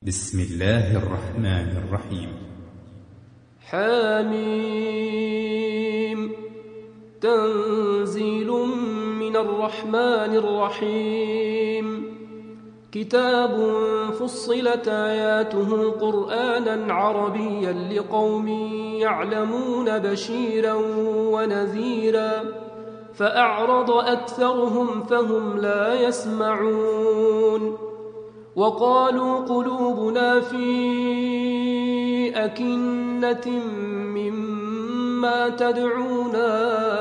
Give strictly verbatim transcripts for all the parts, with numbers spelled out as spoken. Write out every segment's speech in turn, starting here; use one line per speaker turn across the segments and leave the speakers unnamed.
بسم الله الرحمن الرحيم.
حميم. تنزيل من الرحمن الرحيم. كتاب فصلت آياته قرآنا عربيا لقوم يعلمون بشيرا ونذيرا فأعرض أكثرهم فهم لا يسمعون. وقالوا قلوبنا في أكنة مما تدعونا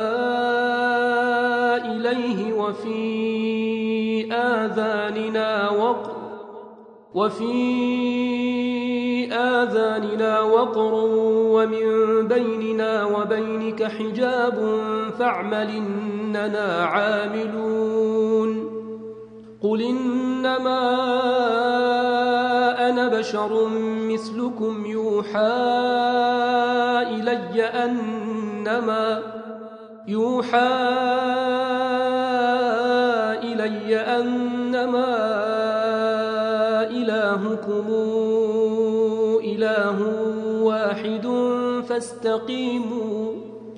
إليه وفي آذاننا وقر وفي آذاننا وقر ومن بيننا وبينك حجاب فاعمل إننا عاملون. قل إنما أنا بشر مثلكم يوحى إلي أنما يوحى إلي أنما إلهكم إله واحد فاستقيموا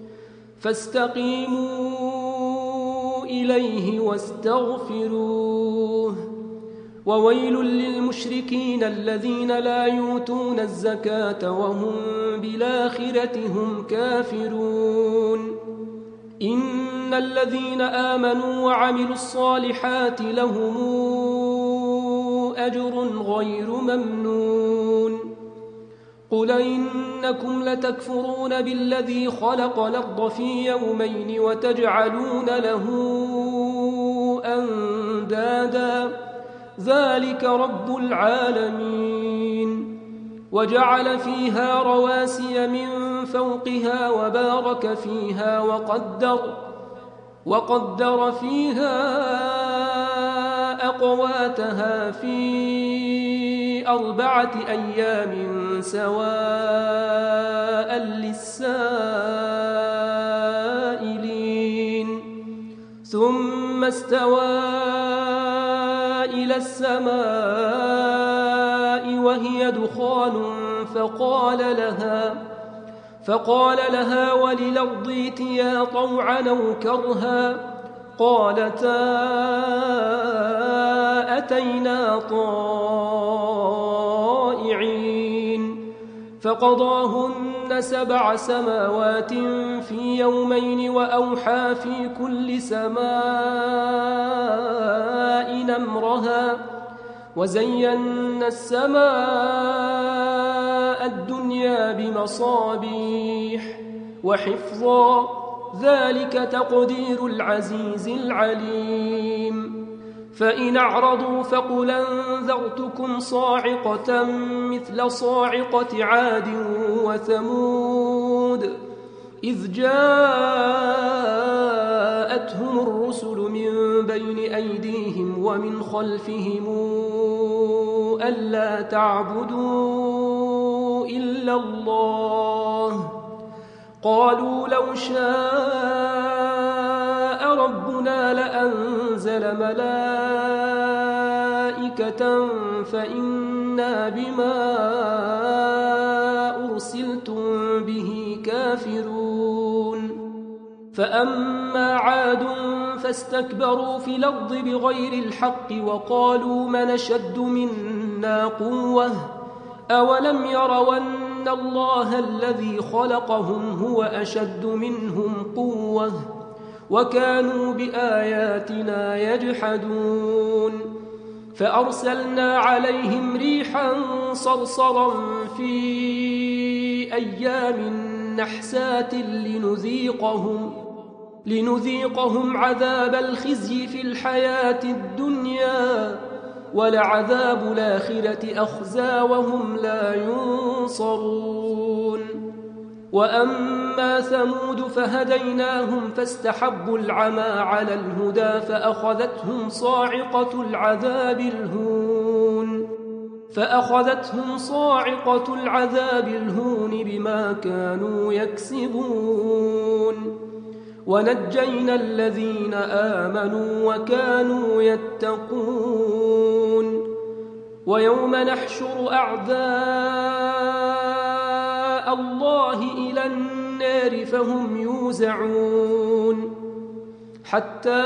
فاستقيموا إليه واستغفروه. وويل للمشركين الذين لا يؤتون الزكاة وهم بالآخرة هم كافرون. إن الذين آمنوا وعملوا الصالحات لهم أجر غير ممنون. قل إنكم لتكفرون بالذي خلق الأرض في يومين وتجعلون له أندادا ذلك رب العالمين. وجعل فيها رواسي من فوقها وبارك فيها وقدر وقدر فيها أقواتها في أربعة أيام سواء للسائلين. ثم استوى إلى السماء وهي دخان فقال لها فقال لها وللأرض ائتيا طوعا أو كرها قالتا أتينا طائعين. فقضاهن سبع سماوات في يومين وأوحى في كل سماء أمرها وزينا السماء الدنيا بمصابيح وحفظا ذلك تقدير العزيز العليم. فإن أعرضوا فقل أنذرتكم صاعقة مثل صاعقة عاد وثمود إذ جاءتهم الرسل من بين أيديهم ومن خلفهم ألا تعبدوا إلا الله قالوا لو شاء ربنا لأنزل ملائكة فإنا بما أرسلتم به كافرون. فأما عاد فاستكبروا في الأرض بغير الحق وقالوا من أشد منا قوة أولم يروا أن الله الذي خلقهم هو أشد منهم قوة وكانوا بآياتنا يجحدون. فأرسلنا عليهم ريحا صرصرا في أيام نحسات لنذيقهم لنذيقهم عذاب الخزي في الحياة الدنيا ولعذاب الآخرة أخزى وهم لا ينصرون. وأما ثمود فهديناهم فاستحبوا العمى على الهدى فأخذتهم صاعقة العذاب الهون فأخذتهم صاعقة العذاب الهون بما كانوا يكسبون. ونجينا الذين آمنوا وكانوا يتقون ويوم نحشر أعداء الله إلى النار فهم يوزعون حتى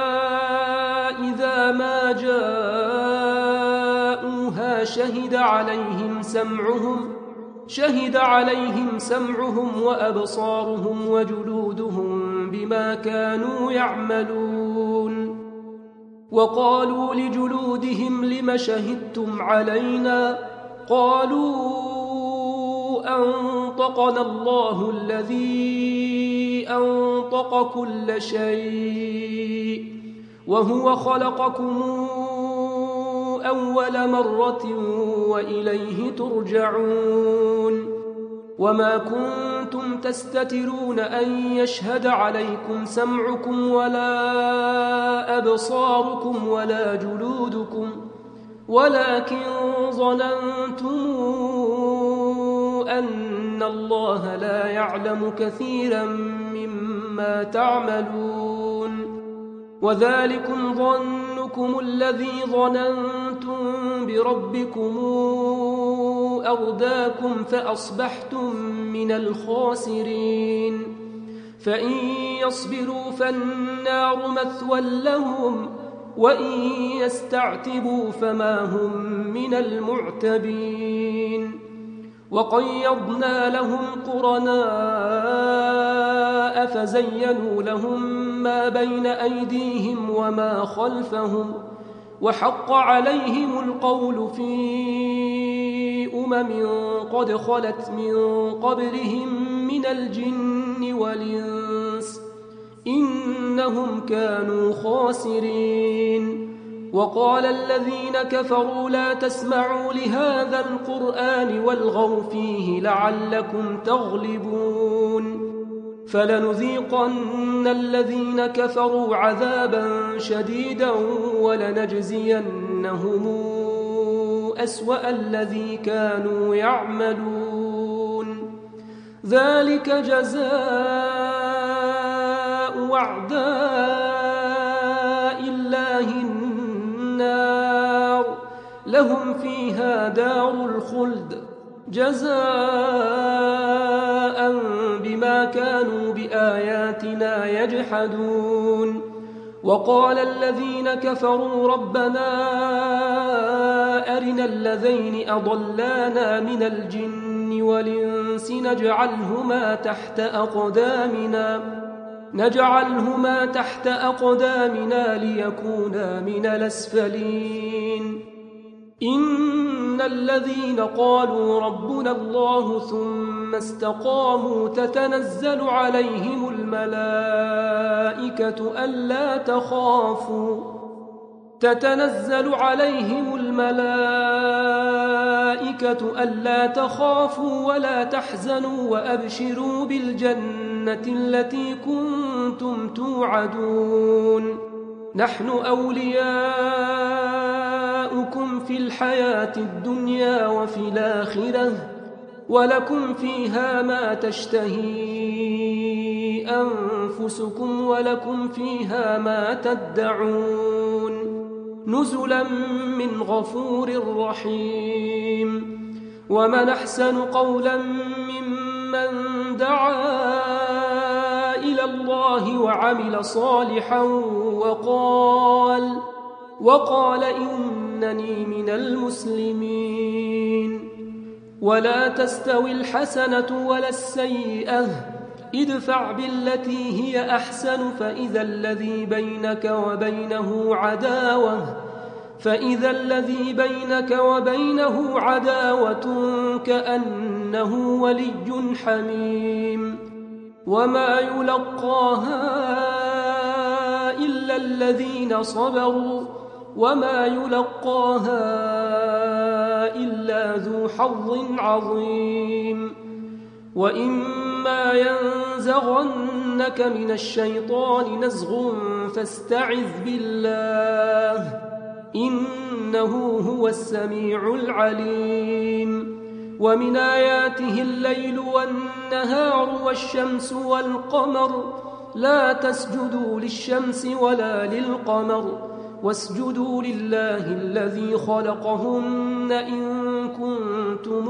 إذا ما جاءوها شهد عليهم سمعهم شهد عليهم سمعهم وأبصارهم وجلودهم بما كانوا يعملون وقالوا لجلودهم لم شهدتم علينا قالوا أنطقنا الله الذي أنطق كل شيء وهو خلقكم أول مرة وإليه ترجعون وما كنتم تستترون أن يشهد عليكم سمعكم ولا أبصاركم ولا جلودكم ولكن ظننتم أن الله لا يعلم كثيرا مما تعملون وذلكم ظنكم الذي ظننتم بربكم أرداكم فأصبحتم من الخاسرين فإن يصبروا فالنار مثوى لهم وإن يستعتبوا فما هم من المعتبين وقيضنا لهم قرناء فزينوا لهم ما بين أيديهم وما خلفهم وحق عليهم القول في أمم قد خلت من قبلهم من الجن والإنس إنهم كانوا خاسرين وقال الذين كفروا لا تسمعوا لهذا القرآن والغوا فيه لعلكم تغلبون فلنذيقن الذين كفروا عذابا شديدا ولنجزينهم أسوأ الذي كانوا يعملون ذلك جزاء أعداء الله النار لهم فيها دار الخلد جزاء بما كانوا بآياتنا يجحدون وقال الذين كفروا ربنا أرنا الذين أضلانا من الجن والإنس نجعلهما تحت أقدامنا نجعلهما تحت أقدامنا ليكونا من الأسفلين إن الذين قالوا ربنا الله ثم استقاموا تتنزل عليهم الملائكة ألا تخافوا تتنزل عليهم الملائكة ألا تخافوا ولا تحزنوا وأبشروا بالجنة التي كنتم توعدون نحن أولياؤكم في الحياة الدنيا وفي الآخرة ولكم فيها ما تشتهي أنفسكم ولكم فيها ما تدعون نزلا من غفور رحيم ومن أحسن قولا ممن دعا إلى الله وعمل صالحا وقال وقال إنني من المسلمين ولا تستوي الحسنة ولا السيئة ادفع بالتي هي أحسن فإذا الذي بينك وبينه عداوة فإذا الذي بينك وبينه عداوة كأنه ولي حميم وما يلقاها إلا الذين صبروا وما يلقاها إلا ذو حظ عظيم وإما ينزغنك من الشيطان نزغ فاستعذ بالله إنه هو السميع العليم ومن آياته الليل والنهار والشمس والقمر لا تسجدوا للشمس ولا للقمر واسجدوا لله الذي خلقهن إن كنتم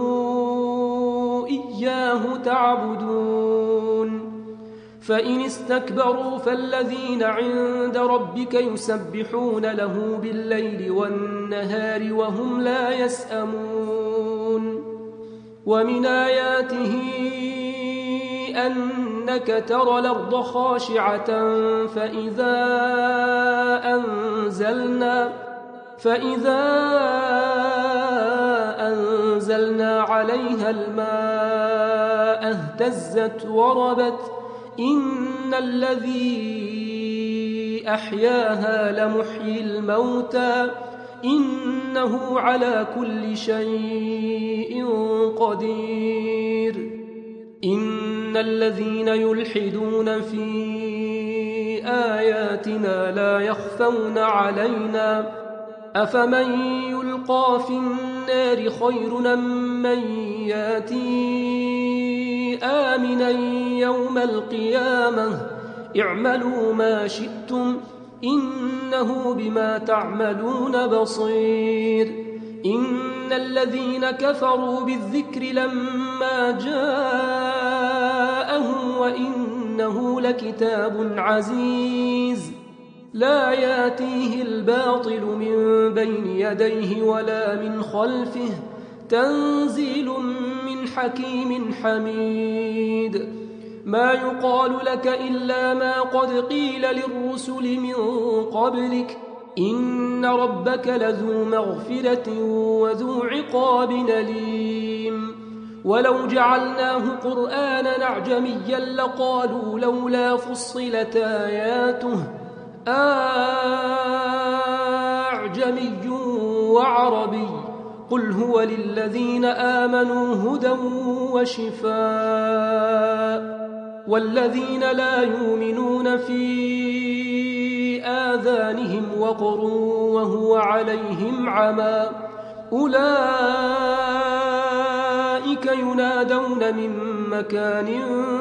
إياه تعبدون فإن استكبروا فالذين عند ربك يسبحون له بالليل والنهار وهم لا يسأمون ومن آياته أنك ترى الأرض خاشعة فإذا أنزلنا فإذا أنزلنا عليها الماء اهتزت وربت إن الذي أحياها لمحيي الموتى إنه على كل شيء قدير إن الذين يلحدون في آياتنا لا يخفون علينا أفمن يلقى في النار خير أم من ياتي آمنا يوم القيامة اعملوا ما شئتم إنه بما تعملون بصير إن الذين كفروا بالذكر لما جاءهم وإنه لكتاب عزيز لا ياتيه الباطل من بين يديه ولا من خلفه تنزيل من حكيم حميد ما يقال لك إلا ما قد قيل للرسل من قبلك إن ربك لذو مغفرة وذو عقاب أليم ولو جعلناه قرآنا أعجميا لقالوا لولا فصلت آياته أعجمي وعربي قل هو للذين آمنوا هدى وشفاء والذين لا يؤمنون في آذانهم وقر وهو عليهم عمى أولئك ينادون من مكان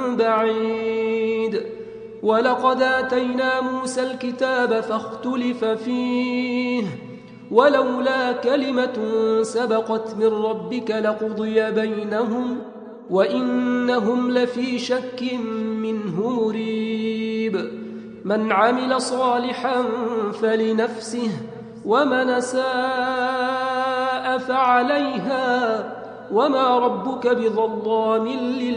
بعيد ولقد آتينا موسى الكتاب فاختلف فيه ولولا كلمة سبقت من ربك لقضي بينهم وإنهم لفي شك منه مريب من عمل صالحا فلنفسه ومن ساء فعليها وما ربك بظلام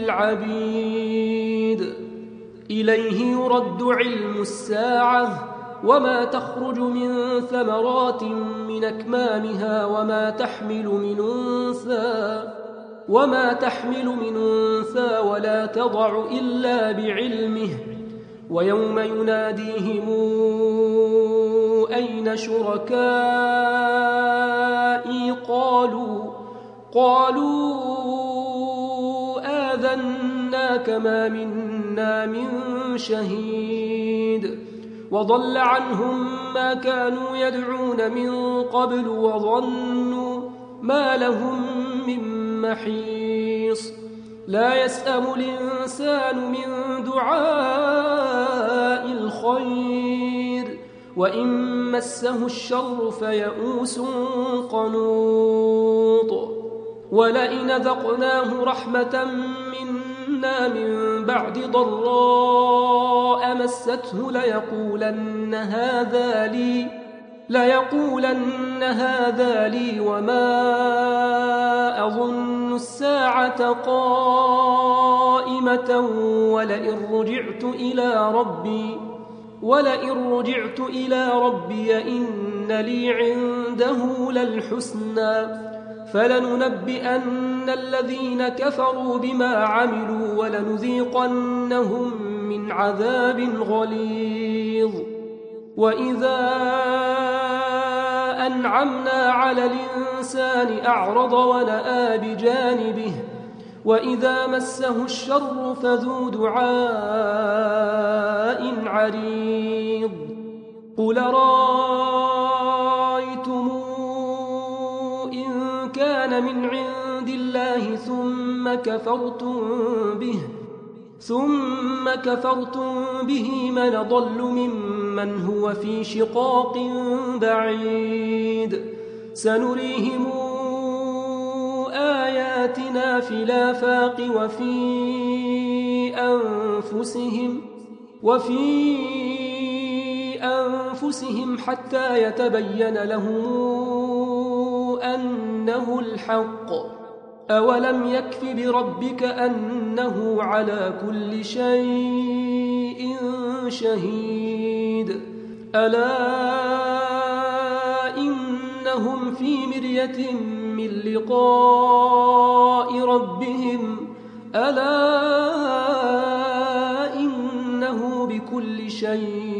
للعبيد إليه يرد علم الساعة وما تخرج من ثمرات من أكمامها وما تحمل من أنثى وما تحمل من أنثى ولا تضع إلا بعلمه ويوم يناديهم أين شركائي قالوا قالوا آذناك ما منا من شهيد وضل عنهم ما كانوا يدعون من قبل وظنوا ما لهم من محيص لا يسأم الإنسان من دعاء الخير وإن مسه الشر فيئوس قنوط ولئن ذقناه رحمة منا من بعد ضراء مسته ليقولن هذا لي ليقولن هذا لي وما أظن الساعة قائمة ولئن رجعت إلى ربي ولئن رجعت إلى ربي إن لي عنده للحسنى فلننبئن الذين كفروا بما عملوا ولنذيقنهم من عذاب غليظ وإذا أنعمنا على الإنسان أعرض ونأى بجانبه وإذا مسه الشر فذو دعاء عريض قل رأيتم إن كان من عند الله ثم كفرتم به ثم كفرتم به من ضل ممن هو في شقاق بعيد سنريهم آياتنا في الآفاق وفي أنفسهم وفي أنفسهم حتى يتبين لهم أنه الحق أولم يكف بربك أنه على كل شيء شهيد ألا إنهم في مرية من لقاء ربهم ألا إنه بكل شيء